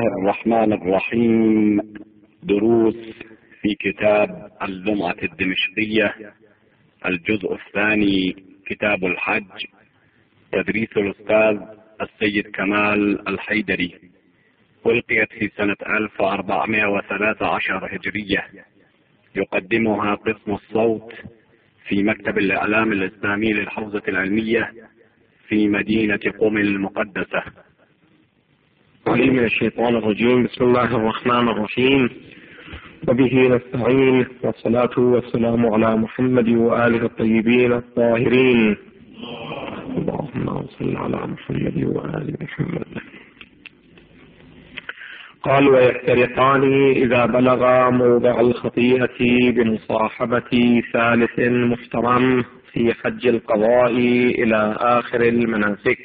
الرحمن الرحيم. دروس في كتاب اللمعة الدمشقية، الجزء الثاني، كتاب الحج، تدريس الأستاذ السيد كمال الحيدري. ألقيت في سنة 1413 هجرية. يقدمها قسم الصوت في مكتب الإعلام الإسلامي للحوزة العلمية في مدينة قم المقدسة. من الشيطان الرجيم. بسم الله الرحمن الرحيم، وبه نستعين، والصلاة والسلام على محمد وآله الطيبين الطاهرين. اللهم صل على محمد وآل محمد. قال: ويفترقان إذا بلغ موضع الخطيئة بمصاحبة ثالث محترم في حج القضاء إلى آخر المناسك.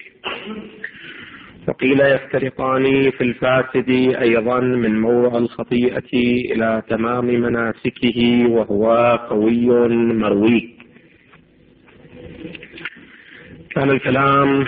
وقيل يفترقان في الفاسد أيضا من موضع الخطيئة إلى تمام مناسكه، وهو قوي مروي. كان الكلام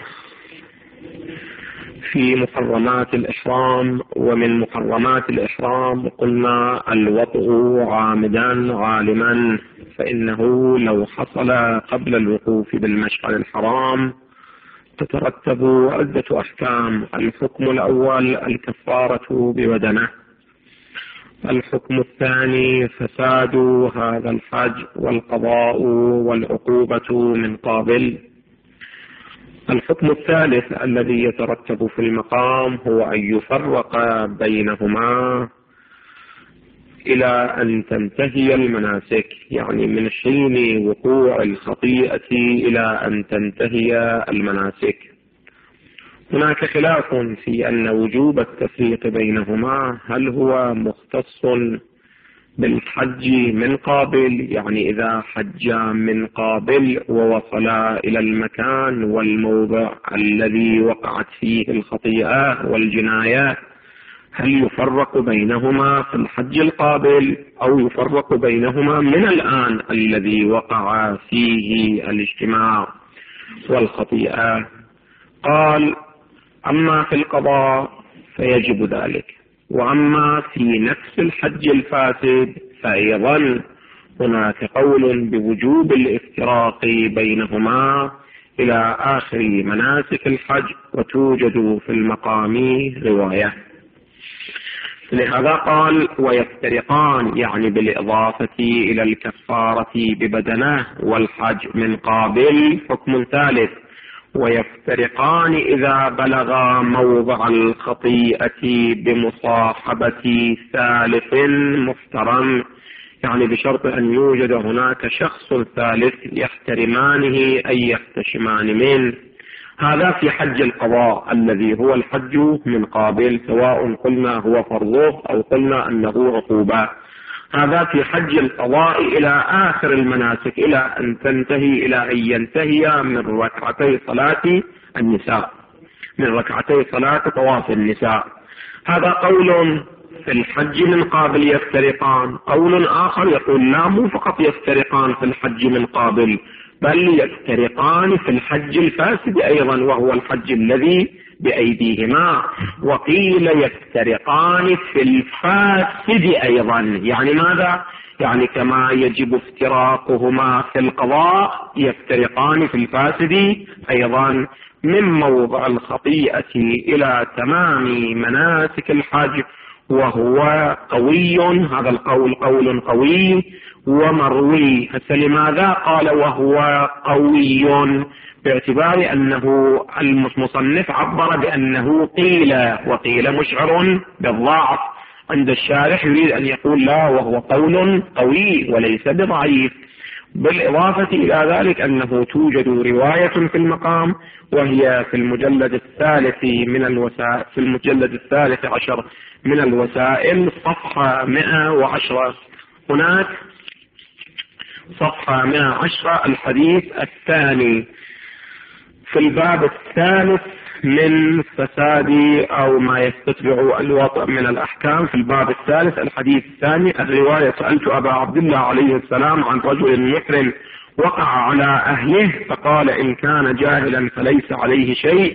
في محرمات الإحرام، ومن محرمات الإحرام قلنا الوطء عامدا عالما، فإنه لو حصل قبل الوقوف بالمشعر الحرام تترتب عدة أحكام. الحكم الأول الكفارة ببدنه، الحكم الثاني فساد هذا الحج والقضاء والعقوبة من قابل. الحكم الثالث الذي يترتب في المقام هو أن يفرق بينهما إلى أن تنتهي المناسك، يعني من حين وقوع الخطيئة إلى أن تنتهي المناسك. هناك خلاف في أن وجوب التفريق بينهما هل هو مختص بالحج من قابل، يعني إذا حج من قابل ووصل إلى المكان والموضع الذي وقعت فيه الخطيئة والجناية، هل يفرق بينهما في الحج القابل أو يفرق بينهما من الآن الذي وقع فيه الاجتماع والخطيئة؟ قال: أما في القضاء فيجب ذلك، وأما في نفس الحج الفاسد فأيضا هناك قول بوجوب الافتراق بينهما إلى آخر مناسك الحج، وتوجد في المقام رواية. لهذا قال: ويفترقان، يعني بالإضافة إلى الكفارة ببدنه والحج من قابل حكم ثالث. ويفترقان إذا بلغ موضع الخطيئة بمصاحبة ثالث محترم، يعني بشرط أن يوجد هناك شخص ثالث يحترمانه أي يحتشمان منه. هذا في حج القضاء الذي هو الحج من قابل، سواء قلنا هو فرضه أو قلنا أنه عقوبة. هذا في حج القضاء إلى آخر المناسك، إلى أن تنتهي، إلى أن ينتهي من ركعتي صلاة النساء، من ركعتي صلاة طواف النساء. هذا قول في الحج من قابل يفترقان. قول آخر يقول لا، مو فقط يفترقان في الحج من قابل، بل يفترقان في الحج الفاسد أيضا، وهو الحج الذي بأيديهما. وقيل يفترقان في الفاسد أيضا، يعني ماذا؟ يعني كما يجب افتراقهما في القضاء يفترقان في الفاسد أيضا، من موضع الخطيئة إلى تمام مناسك الحج، وهو قوي. هذا القول قول قوي ومروي. لماذا قال وهو قوي؟ باعتبار أنه المصنف عبر بأنه قيل، وقيل مشعر بالضعف عند الشارح، يريد أن يقول لا، وهو قول قوي وليس بضعيف. بالإضافة إلى ذلك أنه توجد رواية في المقام، وهي في المجلد الثالث من الوسائل، في المجلد الثالث عشر من الوسائل، صفحة 110. هناك صفحة 110 الحديث الثاني في الباب الثالث من فساد أو ما يستتبع الوطء من الأحكام. في الباب الثالث الحديث الثاني الرواية: سألت أبا عبد الله عليه السلام عن رجل محرم وقع على أهله، فقال: إن كان جاهلا فليس عليه شيء،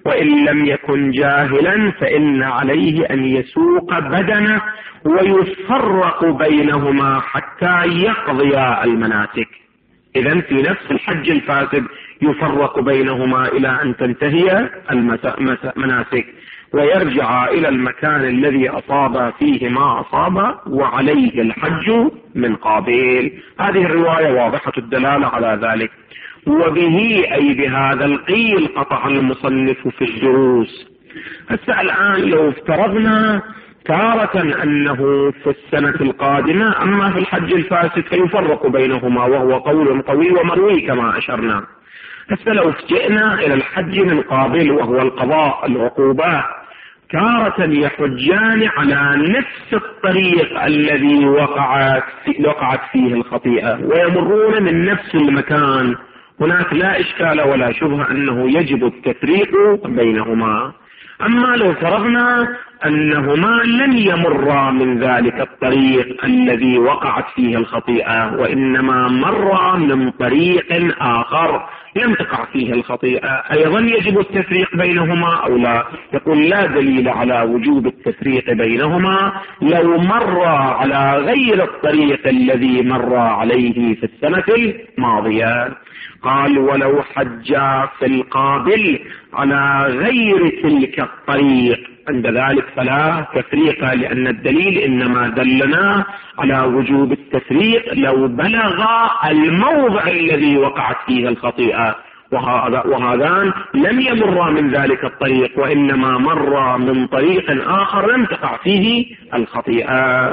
وإن لم يكن جاهلا فإن عليه أن يسوق بدنه ويفرق بينهما حتى يقضي المناسك. إذن في نفس الحج الفاسد يفرق بينهما إلى أن تنتهي المناسك ويرجع إلى المكان الذي أصاب فيه ما أصاب وعليه الحج من قابل. هذه الرواية واضحة الدلالة على ذلك. وبه أي بهذا القيل قطع المصنف في الدروس. هسه الآن لو افترضنا تارة أنه في السنة القادمة أما في الحج الفاسد فيفرق بينهما وهو قول قوي ومروي كما أشرنا. هسه لو جئنا إلى الحج من قابل وهو القضاء العقوبات تارة يحجان على نفس الطريق الذي وقعت فيه الخطيئة ويمرون من نفس المكان. هناك لا إشكال ولا شبهة أنه يجب التفريق بينهما. أما لو فرضنا أنهما لم يمرا من ذلك الطريق الذي وقعت فيه الخطيئة وإنما مرا من طريق آخر لم تقع فيه الخطيئة، أيضا يجب التفريق بينهما أو لا؟ يقول لا دليل على وجوب التفريق بينهما لو مر على غير الطريق الذي مر عليه في السنة الماضية. قال ولو حجا في القابل على غير تلك الطريق عند ذلك فلا تفريق، لأن الدليل إنما دلنا على وجوب التفريق لو بلغ الموضع الذي وقعت فيه الخطيئة، وهذان لم يمر من ذلك الطريق وإنما مر من طريق آخر لم تقع فيه الخطيئة.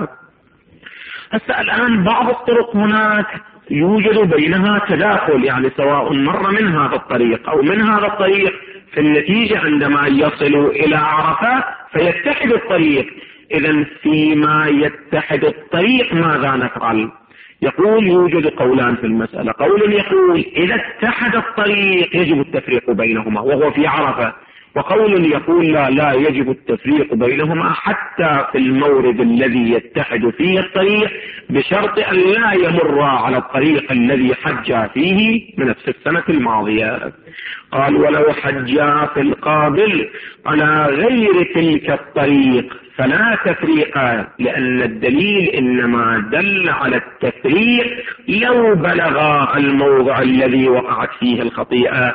هسه الآن بعض الطرق هناك يوجد بينها تداخل، يعني سواء مر من هذا الطريق أو من هذا الطريق، في النتيجة عندما يصلوا إلى عرفة فيتحد الطريق. إذن فيما يتحد الطريق ماذا نفعل؟ يقول يوجد قولان في المسألة. قول يقول إذا اتحد الطريق يجب التفريق بينهما وهو في عرفة، وقول يقول لا يجب التفريق بينهما حتى في المورد الذي يتحد فيه الطريق بشرط أن لا يمر على الطريق الذي حج فيه من نفس السنة الماضية. قال ولو حجا في القابل على غير تلك الطريق فلا تفريق، لأن الدليل إنما دل على التفريق لو بلغ الموضع الذي وقعت فيه الخطيئة،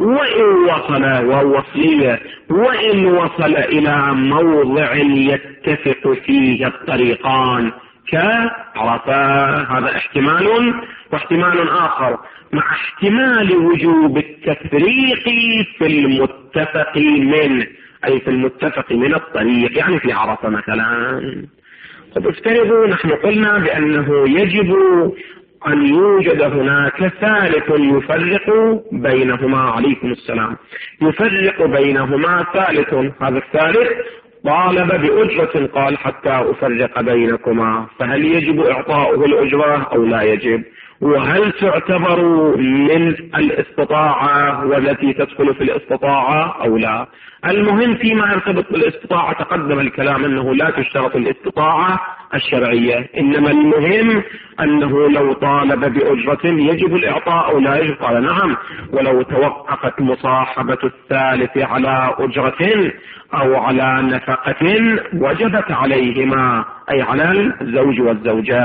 وإن وصل إلى موضع يتفق فيه الطريقان كعرفة. هذا احتمال، واحتمال آخر مع احتمال وجوب التفريق في المتفق منه، أي في المتفق من الطريق، يعني في عرفة مثلا. طب افترضوا نحن قلنا بأنه يجب أن يوجد هناك ثالث يفرق بينهما، عليكم السلام، يفرق بينهما ثالث. هذا الثالث طالب بأجرة قال حتى أفرق بينكما، فهل يجب إعطاؤه الأجرة أو لا يجب؟ وهل تعتبر من الاستطاعة والتي تدخل في الاستطاعة أو لا؟ المهم فيما يرتبط بالاستطاعة تقدم الكلام أنه لا تشترط الاستطاعة الشرعية، إنما المهم أنه لو طالب بأجرة يجب الإعطاء أو لا يجب. قال نعم، ولو توقفت مصاحبة الثالث على أجرة أو على نفقة وجبت عليهما، أي على الزوج والزوجات.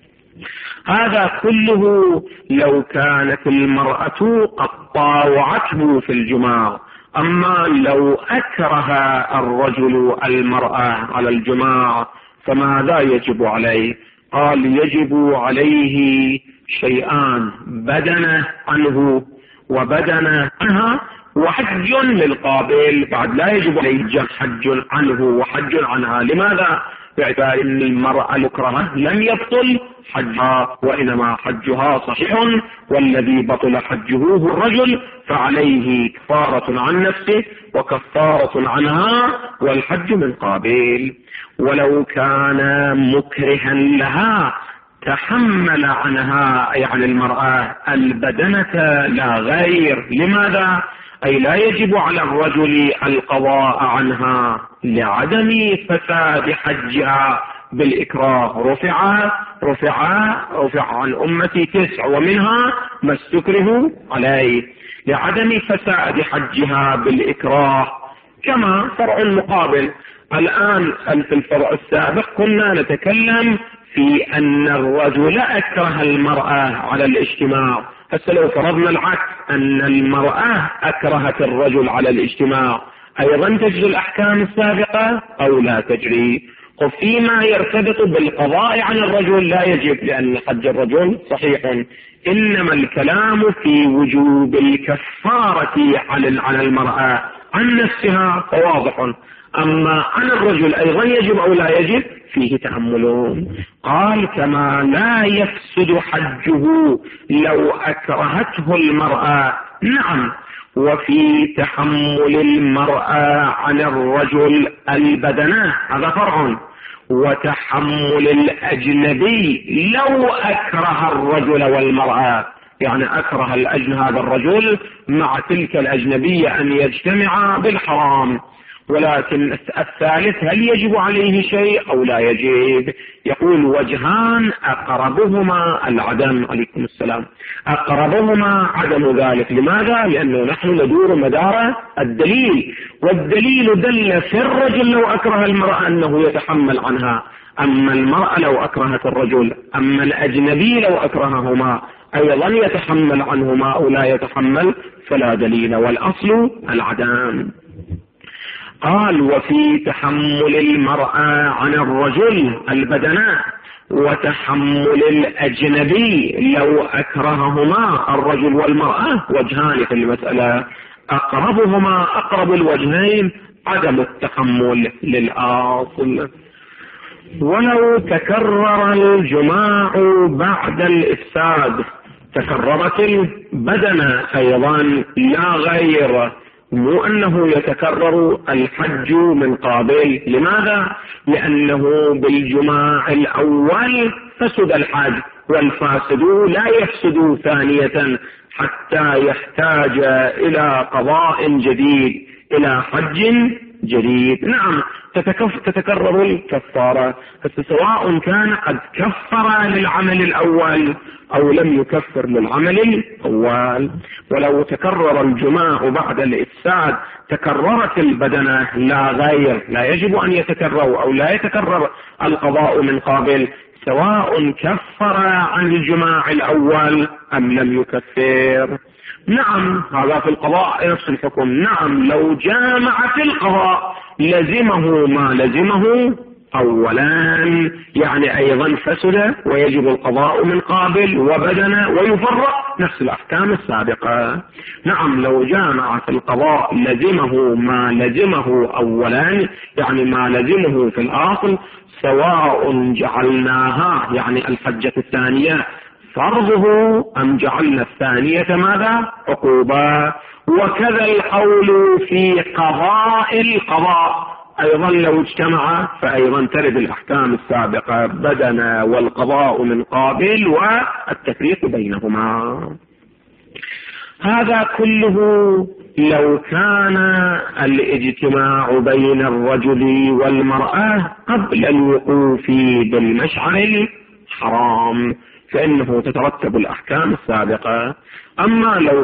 هذا كله لو كانت المرأة قد طاوعته في الجماع. أما لو أكره الرجل المرأة على الجماع فماذا يجب عليه؟ قال يجب عليه شيئان: بدنه عنه وبدنه عنها وحج للقابل. بعد لا يجب عليه حج عنه وحج عنها. لماذا؟ باعتبار ان المرأة المكرهة لم يبطل حجها وانما حجها صحيح، والذي بطل حجه هو الرجل، فعليه كفارة عن نفسه وكفارة عنها والحج من قابل. ولو كان مكرها لها تحمل عنها، أي عن المرأة، البدنة لا غير. لماذا؟ أي لا يجب على الرجل القضاء عنها لعدم فساد حجها بالإكراه رفع عن أمتي 9 ومنها ما استكره عليه لعدم فساد حجها بالإكراه. كما فرع مقابل الآن في الفرع السابق كنا نتكلم في أن الرجل أكره المرأة على الاجتماع، هسه لو فرضنا العكس أن المرأة أكرهت الرجل على الاجتماع أيضا تجري الأحكام السابقة أو لا تجري؟ وفيما يرتبط بالقضاء عن الرجل لا يجب لأن حج الرجل صحيح، إنما الكلام في وجوب الكفارة على المرأة عن نفسها فواضح، أما عن الرجل أيضا يجب أو لا يجب فيه تأملون. قال كما لا يفسد حجه لو أكرهته المرأة. نعم، وفي تحمل المرأة عن الرجل البدنة هذا فرع، وتحمل الأجنبي لو أكره الرجل والمرأة، يعني أكره هذا الرجل مع تلك الأجنبية أن يجتمع بالحرام، ولكن الثالث هل يجب عليه شيء أو لا يجب؟ يقول وجهان أقربهما العدم. عليكم السلام. أقربهما عدم ذلك. لماذا؟ لأنه نحن ندور مدار الدليل، والدليل دل في الرجل لو أكره المرأة أنه يتحمل عنها، أما المرأة لو أكرهت الرجل، أما الأجنبي لو أكرههما أيضا يتحمل عنهما أو لا يتحمل، فلا دليل، والأصل العدم. قال وفي تحمل المرأة عن الرجل البدناء وتحمل الأجنبي لو أكرههما الرجل والمرأة وجهان في المسألة، أقرب الوجهين عدم التحمل للأصل. ولو تكرر الجماع بعد الإفساد، تكررت البدنة أيضا لا غير، مو أنه يتكرر الحج من قابل. لماذا؟ لأنه بالجماع الأول فسد الحج، والفاسد لا يفسد ثانية حتى يحتاج إلى قضاء جديد، إلى حج جديد. نعم تتكرر الكفارة، سواء كان قد كفر للعمل الأول أو لم يكفر للعمل الأول. ولو تكرر الجماع بعد الإفساد تكررت البدنة لا غير، لا يجب أن يتكرر أو لا يتكرر القضاء من قابل، سواء كفر عن الجماع الأول أم لم يكفر. نعم هذا في القضاء نفس الحكم. نعم لو جامع في القضاء لزمه ما لزمه أولا، يعني أيضا فسد ويجب القضاء من قابل وبدن ويفرق نفس الأحكام السابقة. نعم لو جامع في القضاء لزمه ما لزمه أولا، يعني ما لزمه في الأصل، سواء جعلناها يعني الحجة الثانية فرضه أم جعلنا الثانية ماذا؟ عقوبة. وكذا القول في قضاء القضاء، أيضا لو اجتمع فأيضا ترد الأحكام السابقة بدنا والقضاء من قابل والتفريق بينهما. هذا كله لو كان الاجتماع بين الرجل والمرأة قبل الوقوف بالمشعر الحرام، فإنه تترتب الأحكام السابقة. أما لو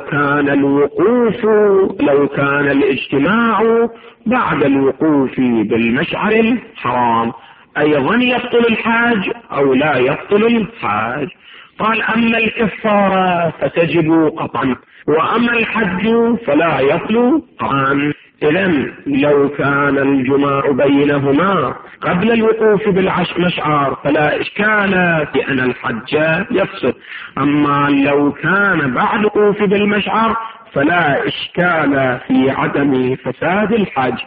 كان الاجتماع بعد الوقوف بالمشعر الحرام أيضا يبطل الحاج أو لا يبطل الحاج. قال أما الكفارة فتجب قطعا، وأما الحج فلا يبطل قطعا. إذن لو كان الجماع بينهما قبل الوقوف بالمشعر فلا إشكال في أن الحج يفسد، أما لو كان بعد الوقوف بالمشعر فلا إشكال في عدم فساد الحج.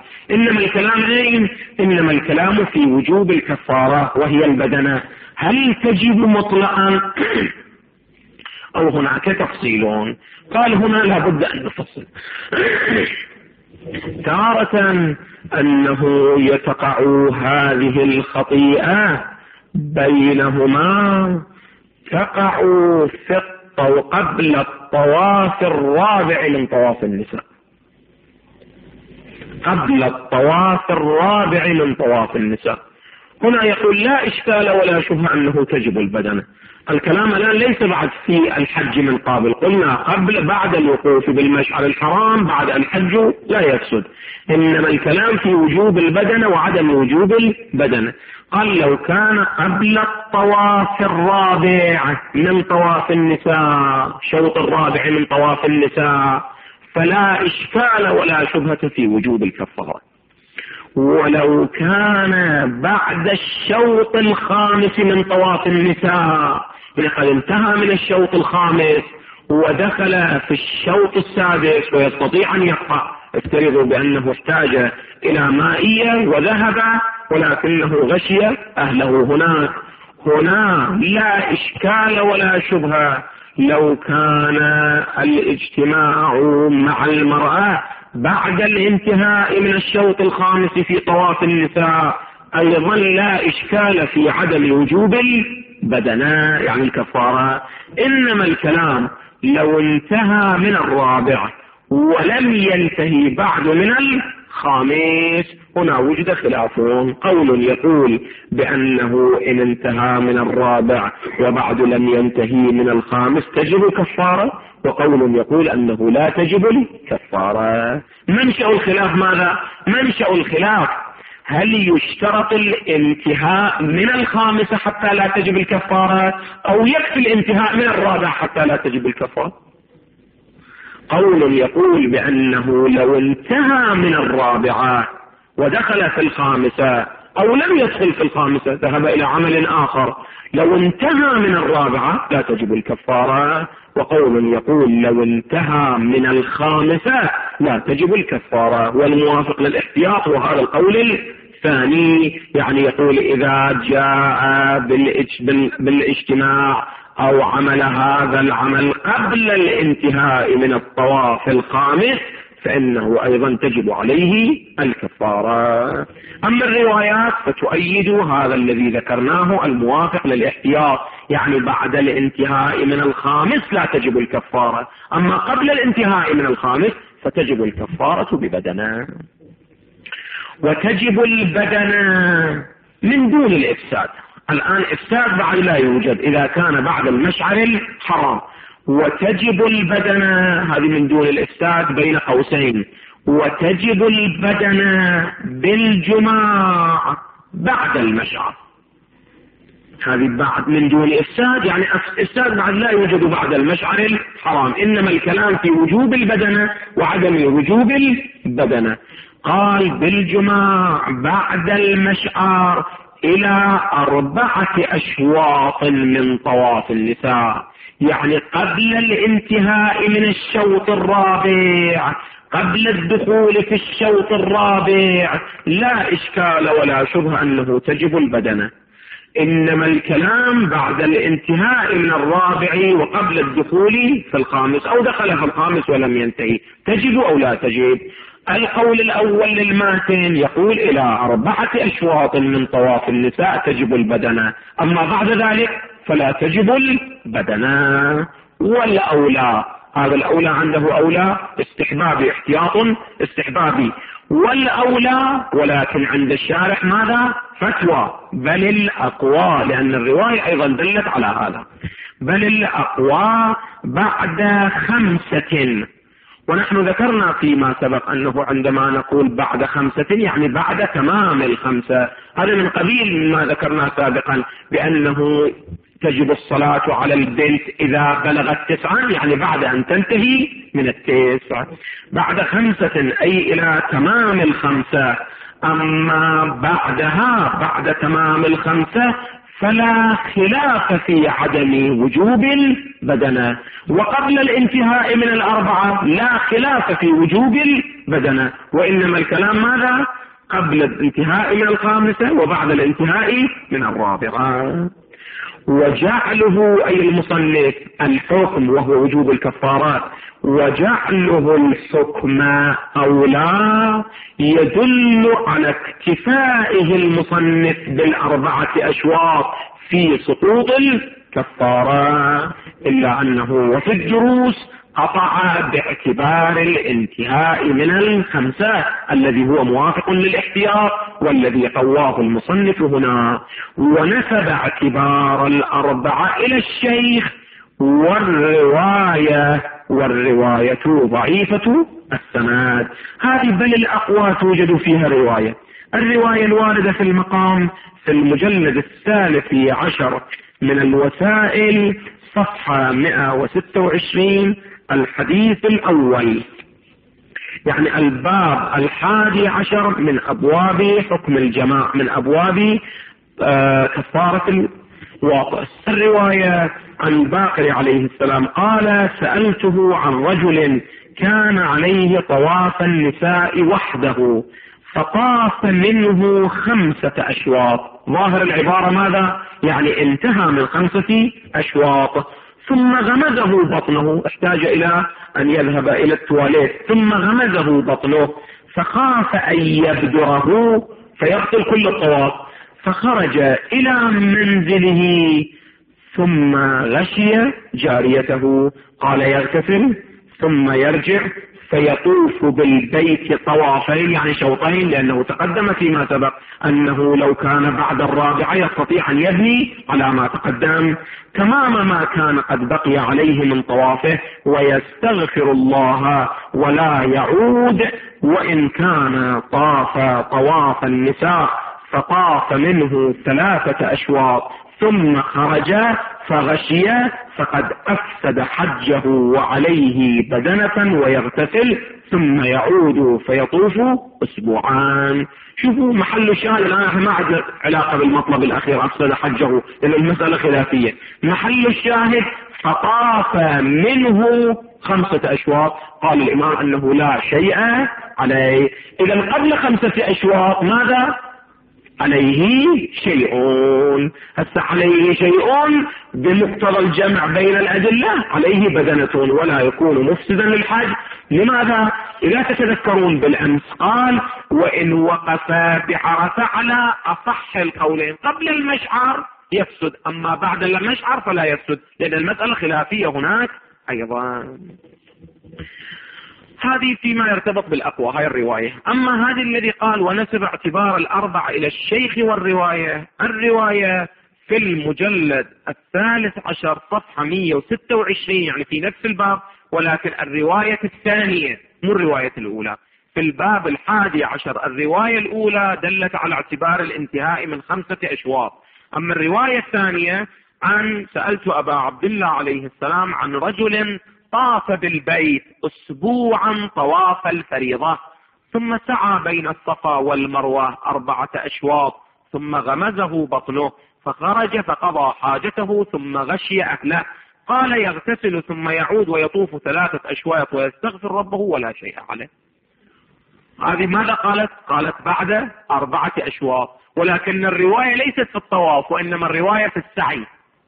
إنما الكلام في وجوب الكفارة وهي البدنة، هل تجب مطلقا أو هناك تفصيلون؟ قال هنا لابد أن نفصل. تارة أنه يتقع هذه الخطيئة بينهما تقع في قبل الطواف الرابع من طواف النساء، قبل الطواف الرابع من طواف النساء. هنا يقول لا إشكال ولا شبهة أنه تجب البدنة. الكلام الآن ليس بعد في الحج من قبل، قلنا بعد الوقوف بالمشعر الحرام بعد الحج لا يفسد، إنما الكلام في وجوب البدنة وعدم وجوب البدنة. قال لو كان قبل الطواف الرابع من طواف النساء، شوط الرابع من طواف النساء، فلا إشكال ولا شبهة في وجوب الكفارة. ولو كان بعد الشوط الخامس من طواف النساء، قد انتهى من الشوط الخامس ودخل في الشوط السادس ويستطيع أن يقطع، افترضوا بأنه احتاج إلى مائية وذهب ولكنه غشي أهله هنا لا إشكال ولا شبهة. لو كان الاجتماع مع المرأة بعد الانتهاء من الشوط الخامس في طواف النساء أيضا لا إشكال في عدم وجوب البدنة يعني الكفارة. إنما الكلام لو انتهى من الرابع ولم ينتهي بعد من الخامس، هنا وجد خلاف، قول يقول بأنه إن انتهى من الرابع وبعد لم ينتهي من الخامس تجب الكفارة، وقول يقول أنه لا تجب الكفارة. منشأ الخلاف ماذا؟ منشأ الخلاف هل يشترط الانتهاء من الخامسة حتى لا تجب الكفارة، أو يكفي الانتهاء من الرابع حتى لا تجب الكفارة؟ قول يقول بأنه لو انتهى من الرابعة ودخل في الخامسة أو لم يدخل في الخامسة ذهب إلى عمل آخر، لو انتهى من الرابعة لا تجب الكفارة. وقول يقول لو انتهى من الخامسة لا تجب الكفارة، والموافق للاحتياط وهذا القول الثاني، يعني يقول إذا جاء بالاجتماع أو عمل هذا العمل قبل الانتهاء من الطواف الخامس فإنه أيضا تجب عليه الكفارة. أما الروايات فتؤيد هذا الذي ذكرناه الموافق للاحتياط، يعني بعد الانتهاء من الخامس لا تجب الكفارة، أما قبل الانتهاء من الخامس فتجب الكفارة ببدنه. وتجب البدنة من دون الإفساد. الآن إفساد بعد لا يوجد إذا كان بعد المشعر الحرام، وتجب البدنة هذه من دون الإفساد بين قوسين. وتجب البدنة بالجماع بعد المشعر، هذه بعد من دون إفساد، يعني إفساد بعد لا يوجد بعد المشعر الحرام، إنما الكلام في وجوب البدنة وعدم وجوب البدنة. قال بالجماع بعد المشعر إلى 4 أشواط من طواف النساء، يعني قبل الانتهاء من الشوط الرابع، قبل الدخول في الشوط الرابع لا إشكال ولا شبهة أنه تجب البدنة، إنما الكلام بعد الانتهاء من الرابع وقبل الدخول في الخامس، أو دخل في الخامس ولم ينتهي، تجب أو لا تجب؟ القول الأول للماتن يقول إلى 4 أشواط من طواف النساء تجب البدنة، أما بعد ذلك فلا تجب البدنة. والأولى، هذا الأولى عنده أولى استحبابي، احتياط استحبابي، والأولى ولكن عند الشارح ماذا؟ فتوى، بل الأقوى، لأن الرواية أيضا دلت على هذا، بل الأقوى بعد 5. ونحن ذكرنا فيما سبق أنه عندما نقول بعد 5 يعني بعد تمام 5، هذا من قبيل ما ذكرنا سابقا بأنه تجب الصلاة على البنت إذا بلغت 9، يعني بعد أن تنتهي من 9، بعد 5 أي إلى تمام 5. أما بعدها بعد تمام 5 فلا خلاف في عدم وجوب البدنة، وقبل الانتهاء من 4 لا خلاف في وجوب البدنة، وإنما الكلام ماذا؟ قبل الانتهاء من 5 وبعد الانتهاء من 4. وجعله أي المصنف الحكم وهو وجوب الكفارات، وجعله الحكم أولى يدل على اكتفائه المصنف بال4 أشواط في سقوط كفارة، إلا أنه وفي الدروس قطع باعتبار الانتهاء من 5 الذي هو موافق للاحتياط والذي قواه المصنف هنا، ونسب اعتبار 4 إلى الشيخ والرواية ضعيفة السند. هذه بل الأقوى توجد فيها الرواية الواردة في المقام في المجلد 13 من الوسائل صفحة 126 الحديث الأول، يعني الباب 11 من أبواب حكم الجماع، من أبواب كفارة الواطئ. الرواية عن الباقر عليه السلام قال: سألته عن رجل كان عليه طواف النساء وحده فطاف منه 5 أشواط. ظاهر العبارة ماذا؟ يعني انتهى من 5 أشواط، ثم غمزه بطنه، احتاج إلى أن يذهب إلى التواليت، ثم غمزه بطنه فخاف أن يبدره فيبطل كل الطواف، فخرج إلى منزله ثم غشي جاريته. قال: يغتسل ثم يرجع فيطوف بالبيت طوافين، يعني شوطين، لأنه تقدم فيما سبق أنه لو كان بعد 4 يستطيع أن يبني على ما تقدم تمام ما كان قد بقي عليه من طوافه، ويستغفر الله ولا يعود. وإن كان طاف طواف النساء فطاف منه 3 أشواط ثم خرج فغشي فقد أفسد حجه وعليه بدنة، ويغتسل ثم يعود فيطوف 2 أسبوعان. شوفوا محل الشاهد الآن، ما عندنا علاقة بالمطلب الأخير أفسد حجه لأن المسألة خلافية. محل الشاهد فطاف منه 5 أشواط، قال الإمام أنه لا شيء عليه. إذا قبل 5 أشواط ماذا؟ عليه شيء. هسه عليه شيء بمقتضى الجمع بين الأدلة، عليه بدنة ولا يكون مفسدا للحج. لماذا؟ إذا تتذكرون بالأمس قال: وإن وقف بعرفة على أصح القولين قبل المشعر يفسد، أما بعد المشعر فلا يفسد، لأن المسألة خلافية هناك أيضا. هذه فيما يرتبط بالأقوى، هاي الرواية. أما هذه الذي قال ونسب اعتبار 4 إلى الشيخ الرواية في المجلد 13 صفحة 126، يعني في نفس الباب، ولكن الرواية الثانية مو الرواية الأولى. في الباب 11 الرواية الأولى دلت على اعتبار الانتهاء من 5 أشواط. أما الرواية الثانية عن سألت أبا عبد الله عليه السلام عن رجل طاف بالبيت 1 أسبوعا طواف الفريضة، ثم سعى بين الصفا والمروة 4 أشواط، ثم غمزه بطنه فخرج فقضى حاجته ثم غشي أهله. قال: يغتسل ثم يعود ويطوف 3 أشواط ويستغفر ربه ولا شيء عليه. هذه ماذا قالت؟ قالت بعد 4 أشواط، ولكن الرواية ليست في الطواف، وإنما الرواية في السعي.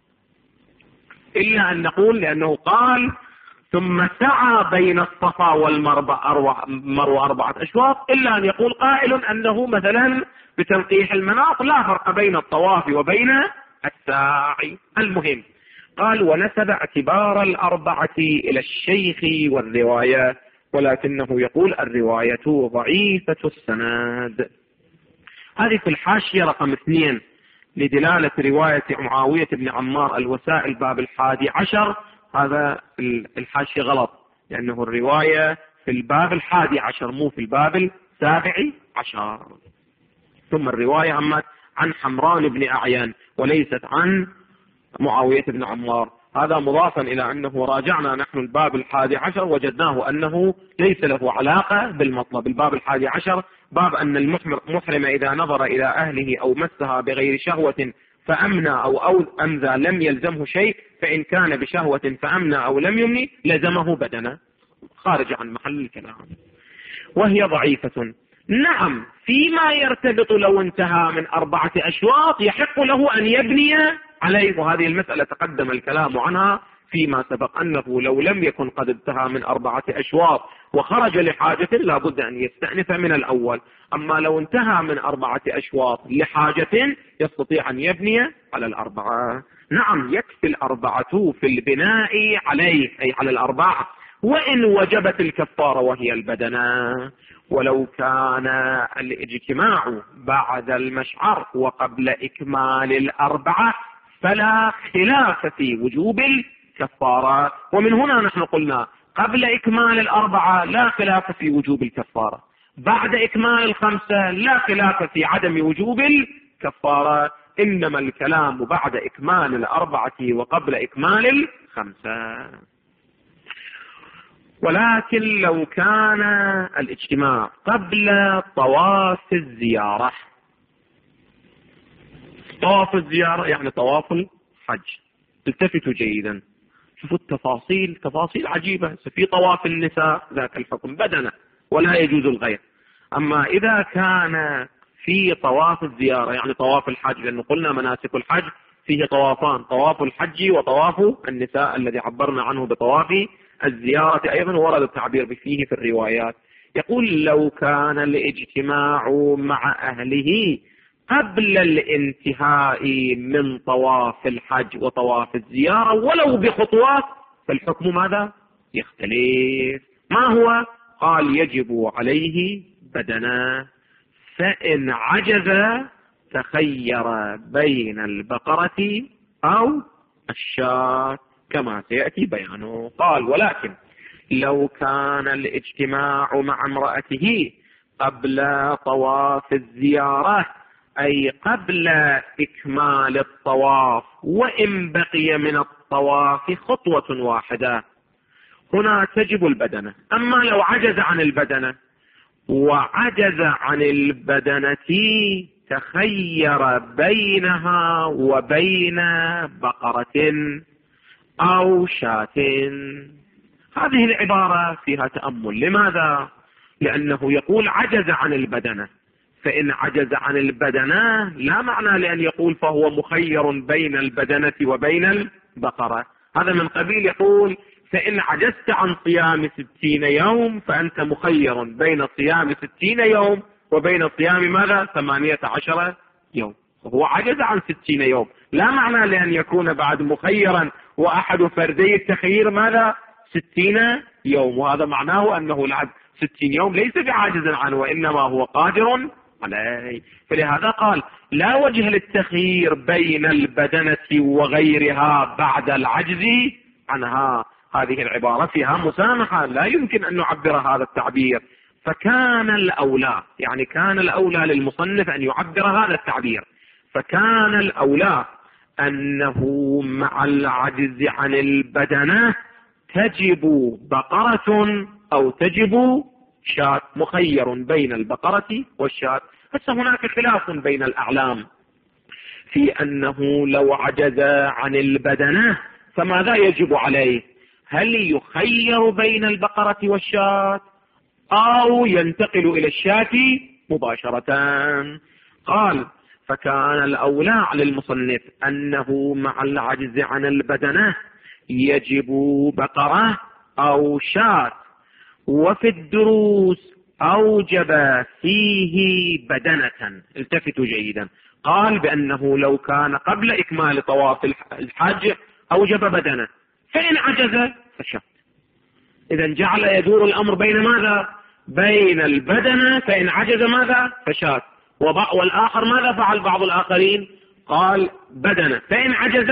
إلا أن نقول لأنه قال ثم سعى بين الصفا والمروة 4 أشواط، إلا أن يقول قائل أنه مثلا بتنقيح المناط لا فرق بين الطواف وبين الساعي. المهم قال: ونسب اعتبار 4 إلى الشيخ والرواية، ولكنه يقول الرواية ضعيفة السند. هذه في الحاشية رقم 2 لدلالة رواية معاوية بن عمار الوسائل باب 11. هذا الحاشية غلط، لأنه الرواية في الباب 11 مو في الباب 17. ثم الرواية عن حمران بن أعين وليست عن معاوية بن عمار. هذا مضافا إلى أنه راجعنا نحن الباب 11 وجدناه أنه ليس له علاقة بالمطلب. الباب 11 باب أن المحرم إذا نظر إلى أهله أو مسها بغير شهوة فأمنى أو أمذى لم يلزمه شيء، فإن كان بشهوة فأمنى أو لم يمني لزمه بدنا، خارج عن محل الكلام. وهي ضعيفة. نعم، فيما يرتبط لو انتهى من 4 أشواط يحق له أن يبني عليه، وهذه المسألة تقدم الكلام عنها فيما سبق، أنه لو لم يكن قد انتهى من 4 أشواط وخرج لحاجة لابد أن يستأنف من الأول. أما لو انتهى من 4 أشواط لحاجة يستطيع أن يبني على 4. نعم يكفي الأربعة في البناء عليه أي على الأربعة، وإن وجبت الكفارة وهي البدنة. ولو كان الاجتماع بعد المشعر وقبل إكمال الأربعة فلا خلاف في وجوب الكفارة. ومن هنا نحن قلنا قبل إكمال الأربعة لا خلاف في وجوب الكفارة، بعد إكمال الخمسة لا خلاف في عدم وجوب الكفارة، إنما الكلام بعد إكمال الأربعة وقبل إكمال الخمسة. ولكن لو كان الاجتماع قبل طواف الزيارة، طواف الزيارة يعني طواف الحج، التفتوا جيدا شوفوا التفاصيل، تفاصيل عجيبة. في طواف النساء ذاك الحكم بدنة ولا يجوز الغير، أما إذا كان في طواف الزيارة يعني طواف الحج، لأنه قلنا مناسك الحج فيه طوافان، طواف الحج وطواف النساء الذي عبرنا عنه بطواف الزيارة أيضا ورد التعبير فيه في الروايات. يقول لو كان الاجتماع مع أهله قبل الانتهاء من طواف الحج وطواف الزيارة ولو بخطوات فالحكم ماذا؟ يختلف. ما هو؟ قال يجب عليه بدنه، فإن عجز تخير بين البقرة أو الشاة كما سيأتي بيانه. قال ولكن لو كان الاجتماع مع امرأته قبل طواف الزيارة أي قبل إكمال الطواف وإن بقي من الطواف خطوة واحدة هنا تجب البدنة. أما لو عجز عن البدنة وعجز عن البدنة تخير بينها وبين بقرة أو شاة. هذه العبارة فيها تأمل. لماذا؟ لأنه يقول عجز عن البدنة، فإن عجز عن البدنة لا معنى لأن يقول فهو مخير بين البدنة وبين البقرة. هذا من قبيل يقول فإن عجزت عن صيام 60 يوم فأنت مخير بين صيام 60 يوم وبين صيام ماذا؟ 18 يوم. وهو عجز عن 60 يوم، لا معنى لأن يكون بعد مخيرا وأحد فردي التخيير ماذا؟ 60 يوم، وهذا معناه أنه العجز 60 يوم ليس بعاجز عنه وإنما هو قادر عليه. فلهذا قال لا وجه للتخيير بين البدنة وغيرها بعد العجز عنها. هذه العبارة فيها مسامحة، لا يمكن أن نعبر هذا التعبير، فكان الأولى يعني كان الأولى للمصنف أن يعبر هذا التعبير، فكان الأولى أنه مع العجز عن البدنة تجب بقرة أو تجب شاة، مخير بين البقرة والشاة. بس هناك خلاف بين الأعلام في أنه لو عجز عن البدنة فماذا يجب عليه؟ هل يخير بين البقرة والشاة أو ينتقل إلى الشاة مباشرة؟ قال فكان الأولى على المصنف أنه مع العجز عن البدنة يجب بقرة أو شاة، وفي الدروس أوجب فيه بدنة. التفتوا جيدا، قال بأنه لو كان قبل إكمال طواف الحج أوجب بدنة، فإن عجز فشاة. إذا جعل يدور الأمر بين ماذا؟ بين البدنة، فإن عجز ماذا؟ فشاة. والآخر ماذا فعل بعض الآخرين؟ قال بدنة، فإن عجز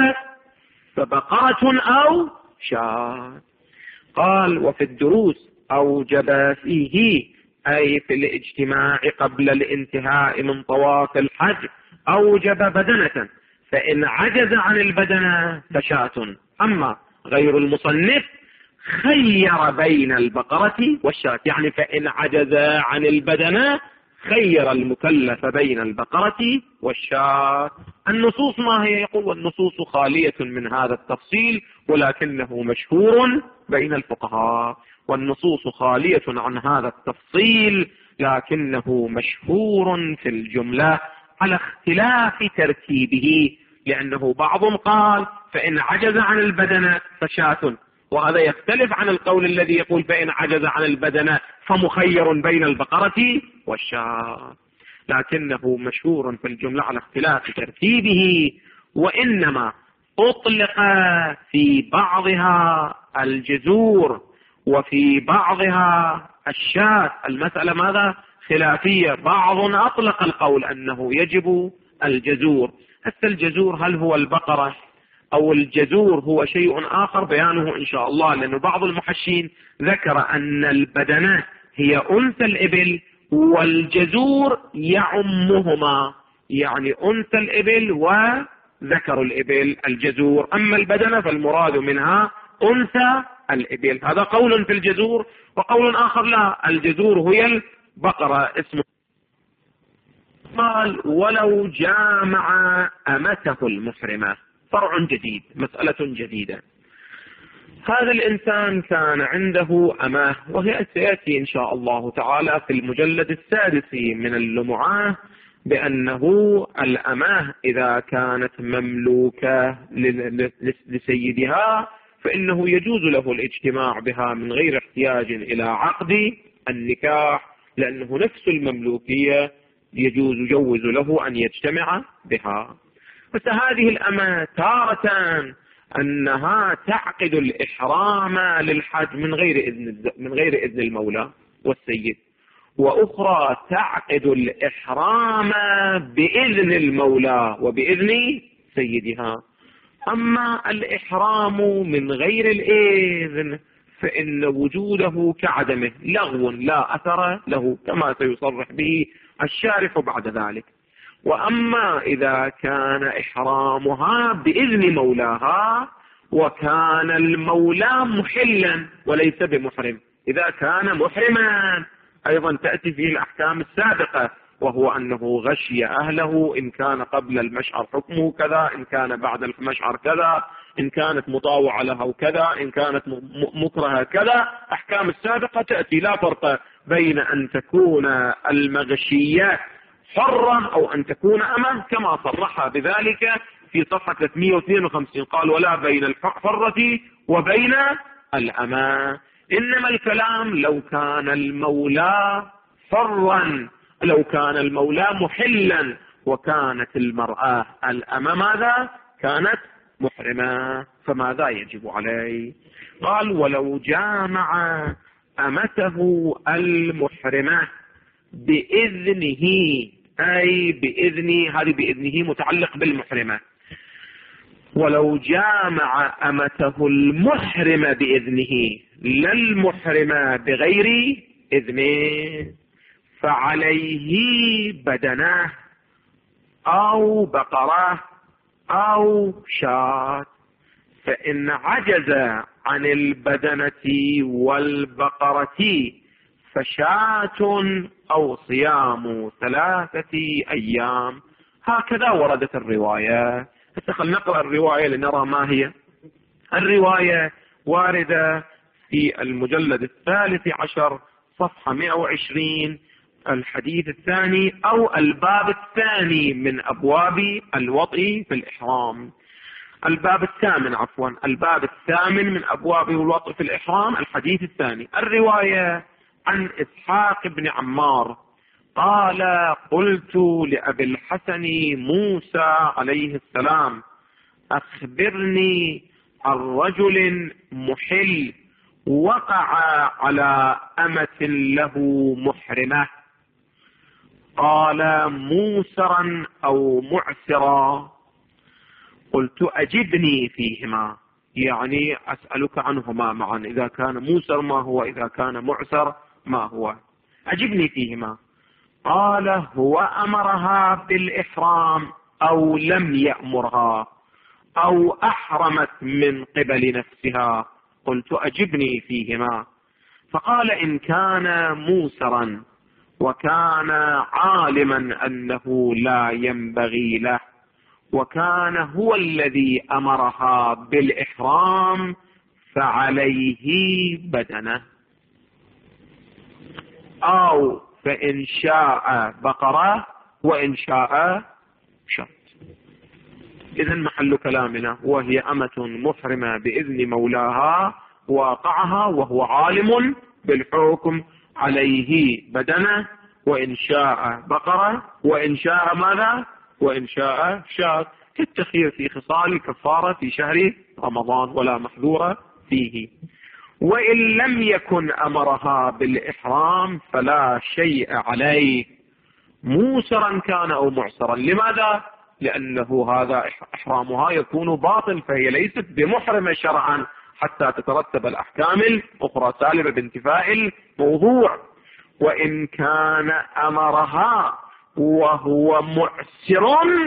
فبقرة أو شاة. قال وفي الدروس أوجب فيه أي في الاجتماع قبل الانتهاء من طواف الحج أوجب بدنة، فإن عجز عن البدنة فشاة. أما غير المصنف خير بين البقرة والشاة، يعني فإن عجز عن البدنة خير المكلف بين البقرة والشاة. النصوص ما هي؟ يقول والنصوص خالية من هذا التفصيل ولكنه مشهور بين الفقهاء. والنصوص خالية عن هذا التفصيل لكنه مشهور في الجملة على اختلاف ترتيبه، لأنه بعضهم قال فإن عجز عن البدنة فشاة، وهذا يختلف عن القول الذي يقول فإن عجز عن البدنة فمخير بين البقرة والشاة، لكنه مشهور في الجملة على اختلاف ترتيبه. وإنما أطلق في بعضها الجزور وفي بعضها الشاة. المسألة ماذا؟ خلافية. بعض أطلق القول أنه يجب الجزور. هسه الجزور هل هو البقرة أو الجزور هو شيء آخر؟ بيانه إن شاء الله، لأن بعض المحشين ذكر أن البدنة هي أنثى الإبل والجزور يعمهما، يعني أنثى الإبل وذكر الإبل الجزور، أما البدنة فالمراد منها أنثى الإبل. هذا قول في الجزور، وقول آخر لا، الجزور هي البقرة اسمه. قال ولو جامع أمته المحرمة، فرع جديد، مسألة جديدة. هذا الإنسان كان عنده أماه، وهي سيأتي إن شاء الله تعالى في المجلد 6 من اللمعات بأنه الأماه إذا كانت مملوكة لسيدها فإنه يجوز له الاجتماع بها من غير احتياج إلى عقد النكاح، لأنه نفس المملوكية يجوز له أن يجتمع بها. بس هذه الأمة تارة أنها تعقد الإحرام للحج من غير إذن المولى والسيد، وأخرى تعقد الإحرام بإذن المولى وبإذن سيدها. أما الإحرام من غير الإذن فإن وجوده كعدمه، لغو لا أثر له، كما سيصرح به الشارح بعد ذلك. وأما إذا كان إحرامها بإذن مولاها وكان المولى محلا وليس بمحرم، إذا كان محرما أيضا تأتي فيه الأحكام السابقة، وهو أنه غشي أهله، إن كان قبل المشعر حكمه كذا، إن كان بعد المشعر كذا، إن كانت مطاوعة له كذا، إن كانت مكرهة كذا. أحكام السابقة تأتي، لا فرق بين أن تكون المغشية حرة أو أن تكون أمة، كما صرح بذلك في صفحة 352، قال ولا بين الحرة وبين الأمة. إنما الكلام لو كان المولى حرا، لو كان المولى محلا وكانت المرأة الأمة ماذا؟ كانت محرمة، فماذا يجب عليه؟ قال ولو جامع أمته المحرمة بإذنه، أي بإذن، هذه بإذنه متعلق بالمحرمة. ولو جامع أمته المحرمة بإذنه لا المحرمة بغير إذنه فعليه بدنه أو بقرة أو شاة. فإن عجز عن البدنة والبقرة فشاة أو صيام 3 أيام. هكذا وردت الرواية. خلينا نقرأ الرواية لنرى ما هي. الرواية واردة في المجلد 13 صفحة 120 الحديث الثاني أو الباب الثاني من أبواب الوطء في الإحرام. الباب الثامن عفوا، الباب الثامن من أبواب الوطء في الإحرام الحديث الثاني. الرواية عن إسحاق بن عمار قال قلت لأبي الحسن موسى عليه السلام أخبرني عن رجل محل وقع على أمة له محرمة، قال موسرا أو معسرا. قلت أجبني فيهما، يعني أسألك عنهما معا، إذا كان موسر ما هو، إذا كان معسر ما هو، أجبني فيهما. قال هو أمرها بالإحرام أو لم يأمرها أو أحرمت من قبل نفسها. قلت أجبني فيهما. فقال إن كان موسرا وكان عالما أنه لا ينبغي له وكان هو الذي أمرها بالإحرام فعليه بدنه، أو فإن شاء بقرة وإن شاء شاة. إذن محل كلامنا وهي أمة محرمة بإذن مولاها واقعها وهو عالم بالحكم، عليه بدنه، وإن شاء بقرة وإن شاء ماذا؟ وإن شاء شاء، كالتخيير في خصال الكفارة في شهر رمضان ولا محذور فيه. وإن لم يكن أمرها بالإحرام فلا شيء عليه، موسرا كان أو معسرا. لماذا؟ لأنه هذا إحرامها يكون باطل، فهي ليست بمحرمة شرعا حتى تترتب الأحكام الأخرى سالبة بانتفاء الموضوع. وإن كان أمرها وهو معسر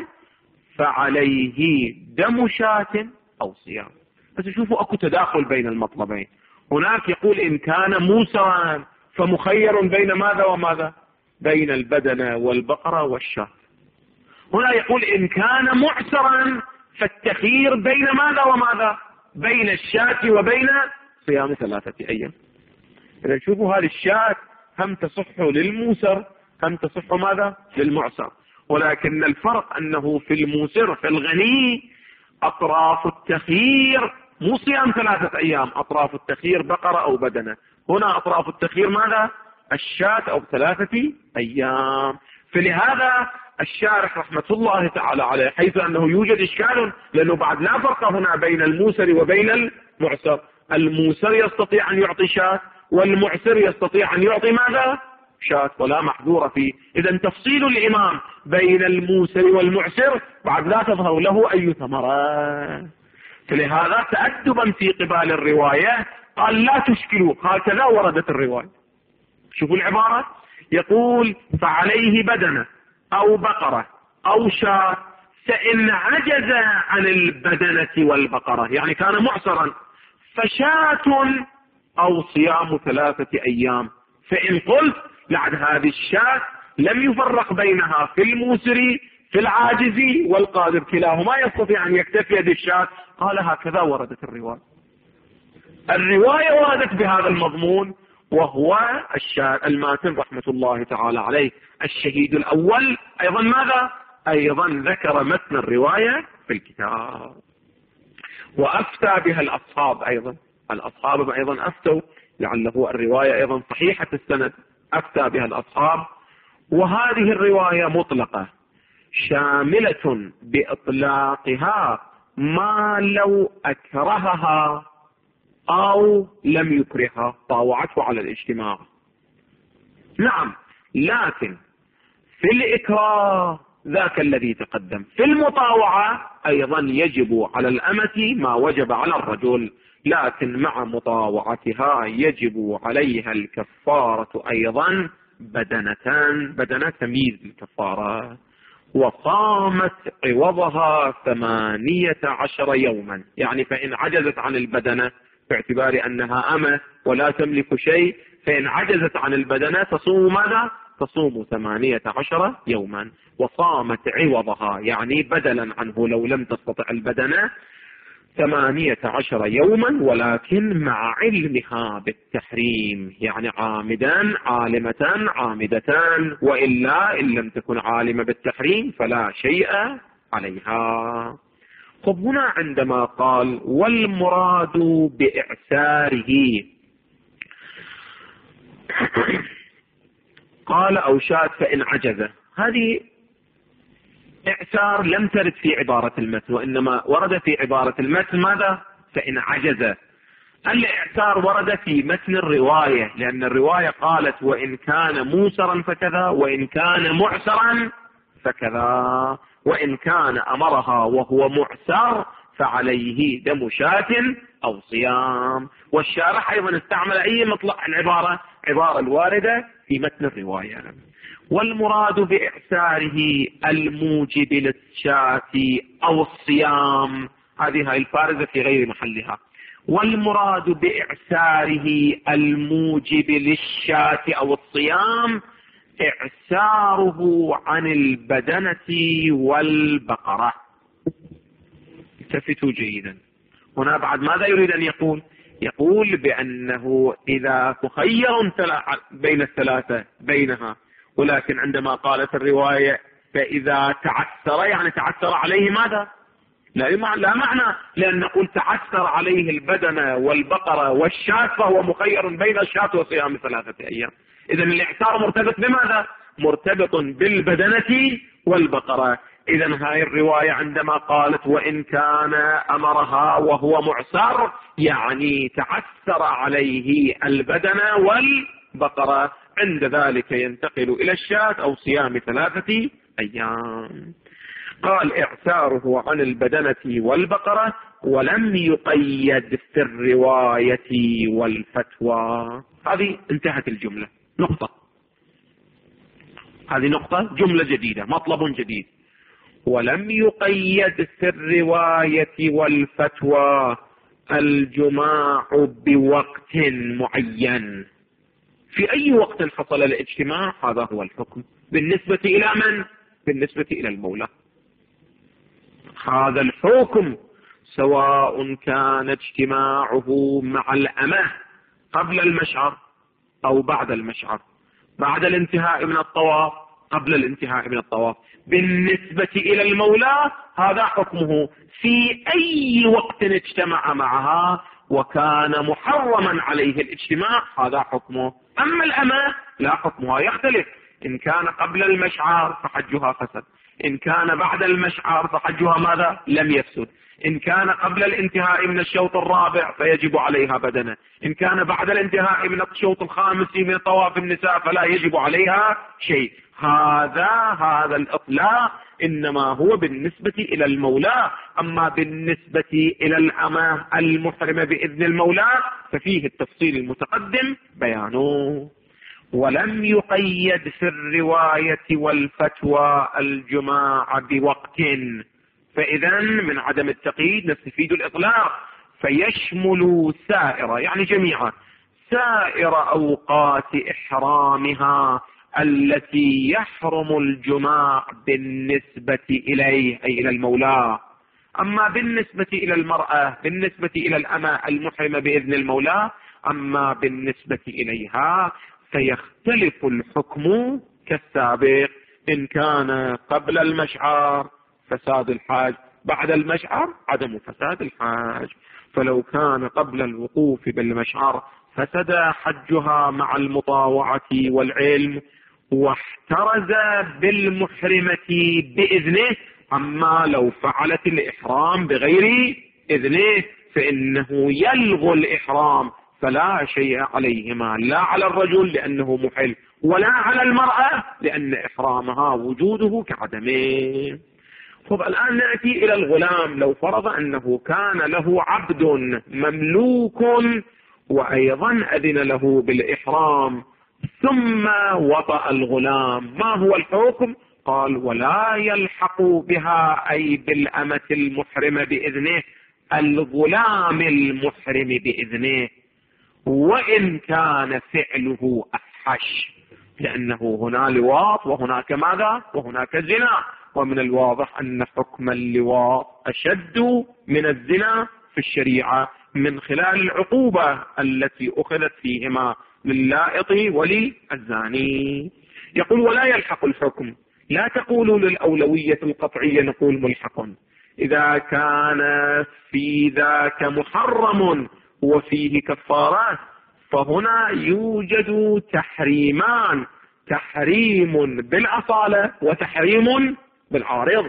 فعليه دم شاة أو صيام. بس شوفوا أكو تداخل بين المطلبين. هناك يقول إن كان موسرا فمخير بين ماذا وماذا؟ بين البدنة والبقرة والشاة. هنا يقول إن كان معسرا فالتخيير بين ماذا وماذا؟ بين الشاة وبين صيام 3 أيام. إذا شوفوا هذه الشاة هم تصح للموسر هم تصح ماذا؟ للمعسر. ولكن الفرق أنه في الموسر في الغني أطراف التخيير مو صيام 3 أيام، أطراف التخيير بقرة أو بدنة. هنا أطراف التخيير ماذا؟ الشاة أو 3 أيام. فلهذا الشارح رحمة الله تعالى عليه حيث أنه يوجد إشكال، لأنه بعد لا فرق هنا بين الموسر وبين المعسر. الموسر يستطيع أن يعطي شاة والمعسر يستطيع أن يعطي ماذا؟ شاة، ولا محذور فيه. إذا تفصيل الإمام بين الموسر والمعسر بعد لا تظهر له أي ثمرة. فلهذا تأدبا في قبال الرواية قال لا تشكلوا، هكذا وردت الرواية. شوفوا العبارة، يقول فعليه بدنة أو بقرة أو شاة، فإن عجز عن البدنة والبقرة يعني كان معسرا فشاة أو صيام 3 أيام. فإن قلت لعد هذه الشاة لم يفرق بينها في الموسر في العاجز والقادر، كلاهما يستطيع أن يكتفي بالشاة. قال هكذا وردت الرواية. الرواية وردت بهذا المضمون، وهو الماتن رحمة الله تعالى عليه الشهيد الأول أيضا ماذا؟ أيضا ذكر متن الرواية في الكتاب، وأفتى بها الأصحاب أيضا. الأصحاب أيضا أفتوا، لعله الرواية أيضا صحيحة السند، أفتى بها الأصحاب. وهذه الرواية مطلقة شاملة بإطلاقها ما لو أكرهها أو لم يكرهها طاوعته على الاجتماع. نعم، لكن في الإكراه ذاك الذي تقدم، في المطاوعة أيضا يجب على الأمة ما وجب على الرجل، لكن مع مطاوعتها يجب عليها الكفارة أيضا بدنة تمييز الكفارة. وصامت عوضها 18 يوما، يعني فإن عجزت عن البدنة باعتبار أنها أمة ولا تملك شيء، فإن عجزت عن البدنة تصوم ماذا؟ تصوم 18 يوما. وصامت عوضها يعني بدلا عنه لو لم تستطع البدنة 18 يوما، ولكن مع علمها بالتحريم، يعني عالمة عامدة، وإلا إن لم تكن عالمة بالتحريم فلا شيء عليها. طب هنا عندما قال والمراد بإعساره قال أو شاة فإن عجز، هذه إعسار لم ترد في عبارة المتن، وإنما ورد في عبارة المتن ماذا؟ فإن عجز. الإعسار ورد في متن الرواية، لأن الرواية قالت وإن كان موسرا فكذا، وإن كان معسرا فكذا، وإن كان أمرها وهو معسر فعليه دم شاة أو صيام. والشارح أيضا استعمل أي مطلق العبارة الواردة في متن الرواية. والمراد بإعساره الموجب للشاة أو الصيام، هذه الفارزة في غير محلها. والمراد بإعساره الموجب للشاة أو الصيام إعساره عن البدنة والبقرة. التفتوا جيدا، هنا بعد ماذا يريد أن يقول؟ يقول بأنه إذا تخير بين الثلاثة بينها، ولكن عندما قالت الرواية فإذا تعسر يعني تعسر عليه ماذا؟ لا معنى لأن نقول تعسر عليه البدنة والبقرة والشاة فهو مخير بين الشاة وصيام 3 أيام. إذن الإعسار مرتبط بماذا؟ مرتبط بالبدنة والبقرة. إذن هاي الرواية عندما قالت وإن كان أمرها وهو معسر يعني تعثر عليه البدن والبقرة، عند ذلك ينتقل إلى الشاة أو صيام 3 أيام. قال إعساره عن البدنة والبقرة ولم يقيد في الرواية والفتوى. هذه انتهت الجملة، نقطة. هذه نقطة، جملة جديدة، مطلب جديد. ولم يقيد في الرواية والفتوى الجماع بوقت معين. في أي وقت حصل الاجتماع هذا هو الحكم. بالنسبة إلى من؟ بالنسبة إلى المولى. هذا الحكم سواء كان اجتماعه مع الأمة قبل المشعر أو بعد المشعر، بعد الانتهاء من الطواف، قبل الانتهاء من الطواف، بالنسبة إلى المولى هذا حكمه في أي وقت اجتمع معها وكان محرما عليه الاجتماع هذا حكمه. أما الأمة لا، حكمها يختلف. إن كان قبل المشعر فحجها فسد، إن كان بعد المشعر فحجها ماذا؟ لم يفسد. إن كان قبل الانتهاء من الشوط الرابع فيجب عليها بدنة، إن كان بعد الانتهاء من الشوط الخامس من طواف النساء فلا يجب عليها شيء. هذا الإطلاق إنما هو بالنسبة إلى المولى. أما بالنسبة إلى الأمة المحرمة بإذن المولى ففيه التفصيل المتقدم بيانه. ولم يقيد في الرواية والفتوى الجماع بوقت، فإذا من عدم التقييد نستفيد الإطلاق، فيشمل سائر يعني جميعا سائر أوقات إحرامها التي يحرم الجماع بالنسبة إليه أي إلى المولى. أما بالنسبة إلى المرأة، بالنسبة إلى الأمة المحرمة بإذن المولى، أما بالنسبة إليها فيختلف الحكم كالسابق. إن كان قبل المشعر فساد الحاج، بعد المشعر عدم فساد الحاج. فلو كان قبل الوقوف بالمشعر فسد حجها مع المطاوعة والعلم واحترز بالمحرمة بإذنه. أما لو فعلت الإحرام بغير إذنه فإنه يلغو الإحرام، فلا شيء عليهما، لا على الرجل لأنه محل ولا على المرأة لأن إحرامها وجوده كعدمه. طب الآن نأتي إلى الغلام. لو فرض أنه كان له عبد مملوك وأيضا أذن له بالإحرام ثم وطأ الغلام، ما هو الحكم؟ قال ولا يلحق بها أي بالأمة المحرمة بإذنه الغلام المحرم بإذنه، وإن كان فعله أفحش، لأنه هنا لواط وهناك ماذا؟ وهناك زنا، ومن الواضح أن حكم اللواط أشد من الزنا في الشريعة من خلال العقوبة التي أخذت فيهما لللائط وللزاني. يقول ولا يلحق الحكم. لا تقولوا للأولوية القطعية نقول ملحق. إذا كان في ذاك محرم وفيه كفارات فهنا يوجد تحريمان، تحريم بالأصالة وتحريم بالعارض.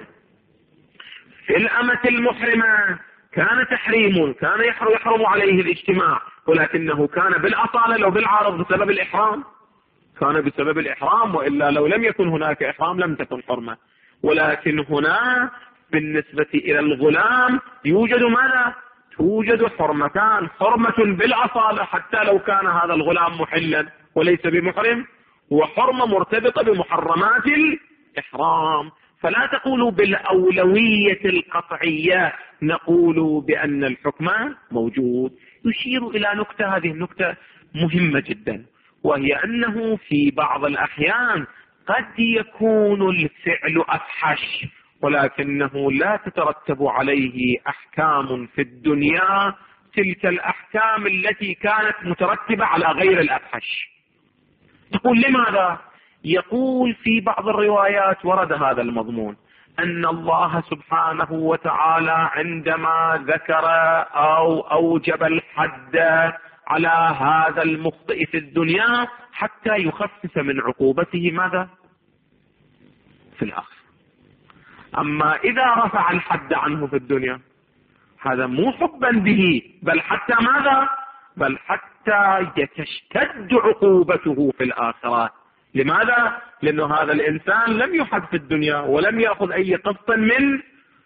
في الأمة المحرمة كان تحريم، كان يحرم عليه الاجتماع، ولكنه كان بالأصالة لو بالعارض بسبب الإحرام، كان بسبب الإحرام، وإلا لو لم يكن هناك إحرام لم تكن حرمة. ولكن هنا بالنسبة إلى الغلام يوجد ماذا؟ توجد حرمتان، حرمة بالأصالة حتى لو كان هذا الغلام محلا وليس بمحرم، وحرمة مرتبطة بمحرمات الإحرام. فلا تقولوا بالأولوية القطعية، نقول بأن الحكم موجود. يشير إلى نكتة، هذه النكتة مهمة جدا، وهي أنه في بعض الأحيان قد يكون الفعل أفحش ولكنه لا تترتب عليه أحكام في الدنيا تلك الأحكام التي كانت مترتبة على غير الأفحش. تقول لماذا؟ يقول في بعض الروايات ورد هذا المضمون أن الله سبحانه وتعالى عندما ذكر أو أوجب الحد على هذا المخطئ في الدنيا حتى يخفف من عقوبته ماذا؟ في الآخرة. أما إذا رفع الحد عنه في الدنيا هذا مو حبا به، بل حتى ماذا؟ بل حتى يتشتد عقوبته في الآخرة. لماذا؟ لأنه هذا الإنسان لم يحد في الدنيا ولم يأخذ أي قسط من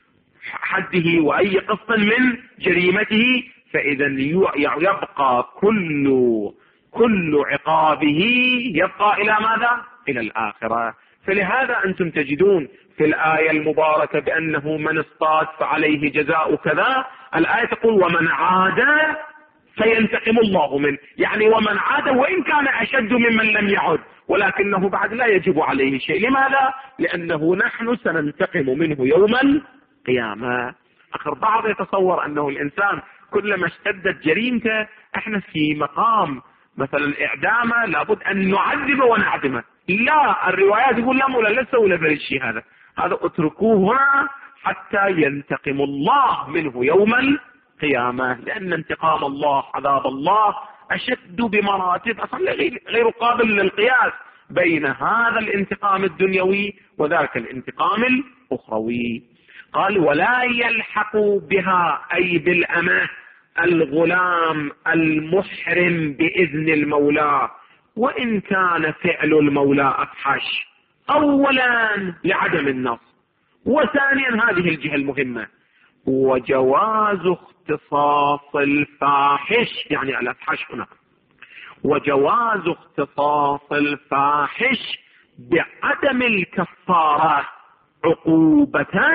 حده وأي قسط من جريمته، فإذا يبقى كل عقابه يبقى إلى ماذا؟ إلى الآخرة. فلهذا أنتم تجدون في الآية المباركة بأنه من اصطاد فعليه جزاء كذا، الآية تقول ومن عاد فينتقم الله منه، يعني ومن عاد وإن كان أشد ممن لم يعد، ولكنه بعد لا يجب عليه شيء. لماذا؟ لأنه نحن سننتقم منه يوم القيامة. آخر بعض يتصور أنه الإنسان كلما اشتدت جريمته احنا في مقام مثلا إعدامه لابد أن نعذبه ونعدمه. لا، الروايات يقول لا مولا لسه ولا بريشي، هذا اتركوه هنا حتى ينتقم الله منه يوم القيامة، لأن انتقام الله عذاب الله أشد بمراتب أصلا غير قابل للقياس بين هذا الانتقام الدنيوي وذاك الانتقام الأخروي. قال ولا يلحق بها أي بالأمة الغلام المحرم بإذن المولى وإن كان فعل المولى أفحش، أولا لعدم النص، وثانيا هذه الجهة المهمة وجواز اختصاص الفاحش، يعني الأفحش هنا، وجواز اختصاص الفاحش بعدم الكفارة عقوبة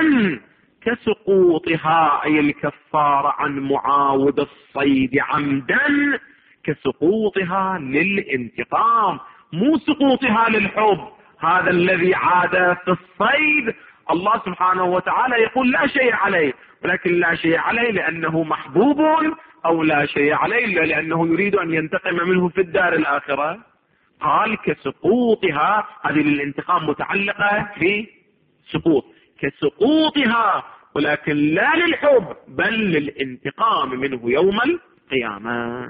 كسقوطها أي الكفارة عن معاود الصيد عمدا كسقوطها للانتقام، مو سقوطها للحب. هذا الذي عاد في الصيد الله سبحانه وتعالى يقول لا شيء عليه، ولكن لا شيء عليه لأنه محبوب، أو لا شيء عليه لأنه يريد أن ينتقم منه في الدار الآخرة. قال كسقوطها، هذه للانتقام متعلقة في سقوط، كسقوطها، ولكن لا للحب بل للانتقام منه يوم القيامة.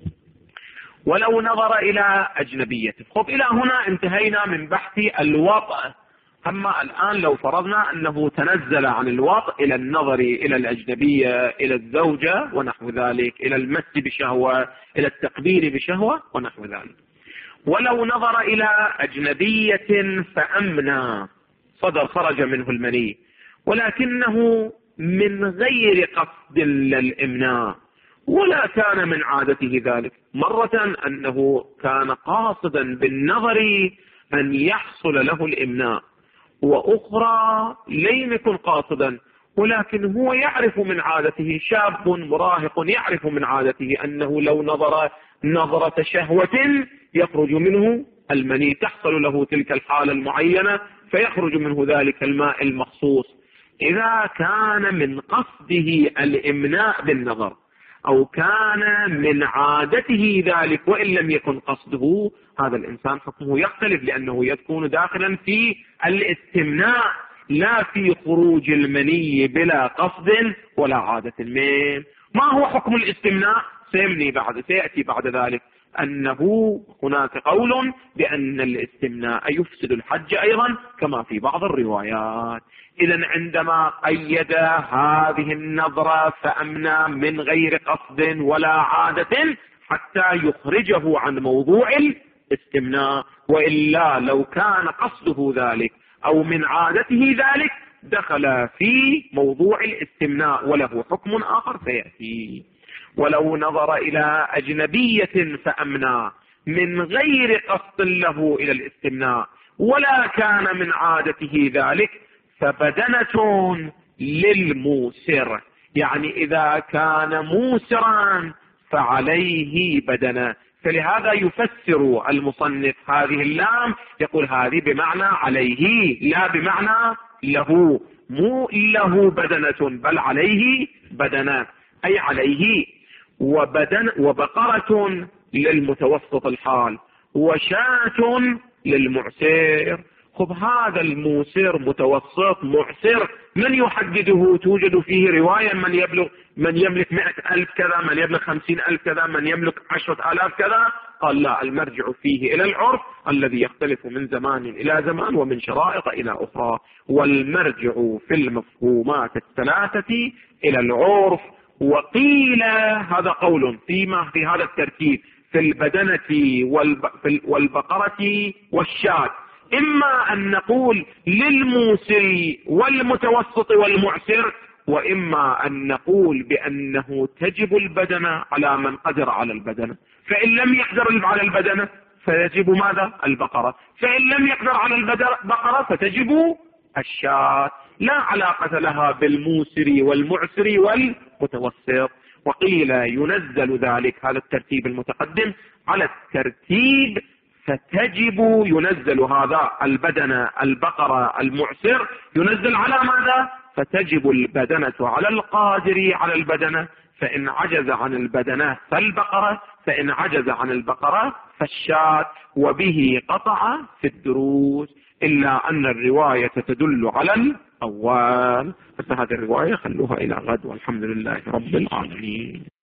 ولو نظر إلى أجنبيته. خب إلى هنا انتهينا من بحث الوطأ. أما الآن لو فرضنا أنه تنزل عن الوطأ إلى النظر إلى الأجنبية، إلى الزوجة ونحو ذلك، إلى المس بشهوة، إلى التقبيل بشهوة ونحو ذلك. ولو نظر إلى أجنبية فأمنى، خرج منه المني ولكنه من غير قصد للإمناء ولا كان من عادته ذلك، مرة أنه كان قاصدا بالنظر أن يحصل له الإمناء، وأخرى لم يكن قاصدا ولكن هو يعرف من عادته، شاب مراهق يعرف من عادته أنه لو نظر نظرة شهوة يخرج منه المني، تحصل له تلك الحالة المعينة فيخرج منه ذلك الماء المخصوص. إذا كان من قصده الإمناء بالنظر أو كان من عادته ذلك وإن لم يكن قصده، هذا الإنسان حكمه يختلف، لأنه يكون داخلا في الاستمناء لا في خروج المني بلا قصد ولا عادة. من ما هو حكم الاستمناء؟ سيأتي بعد ذلك أنه هناك قول بأن الاستمناء يفسد الحج أيضا كما في بعض الروايات. إذن عندما قيد هذه النظرة فأمنى من غير قصد ولا عادة حتى يخرجه عن موضوع الاستمناء، وإلا لو كان قصده ذلك أو من عادته ذلك دخل في موضوع الاستمناء وله حكم آخر سيأتي. ولو نظر إلى أجنبية فأمنى من غير قصد له إلى الاستمناء ولا كان من عادته ذلك فبدنة للموسر، يعني إذا كان موسرا فعليه بدنة. فلهذا يفسر المصنف هذه اللام يقول هذه بمعنى عليه لا بمعنى له، مو له بدنة بل عليه بدنة، أي عليه وبقرة للمتوسط الحال وشاة للمعسر. خب هذا الموسر متوسط معسر من يحدده؟ توجد فيه رواية من يملك 100,000 كذا، من يملك 50,000 كذا، من يملك 10,000 كذا. قال لا، المرجع فيه إلى العرف الذي يختلف من زمان إلى زمان ومن شرائط إلى أخرى. والمرجع في المفهومات الثلاثة إلى العرف. وقيل هذا قول في هذا الترتيب في البدنة والبقرة والشاة، إما أن نقول للموسر والمتوسط والمعسر، وإما أن نقول بأنه تجب البدنة على من قدر على البدنة، فإن لم يقدر على البدنة فيجب ماذا؟ البقرة، فإن لم يقدر على البقرة فتجب الشاة. لا علاقة لها بالموسر والمعسر والمتوسط. وقيل ينزل ذلك، هذا الترتيب المتقدم، على الترتيب فتجب، ينزل هذا البدنة البقرة المعسر ينزل على ماذا؟ فتجب البدنة على القادر على البدنة، فإن عجز عن البدنة فالبقرة، فإن عجز عن البقرة فالشاة. وبه قطع في الدروس، إلا أن الرواية تدل على الأول. بس هذه الرواية خلوها إلى غد، والحمد لله رب العالمين.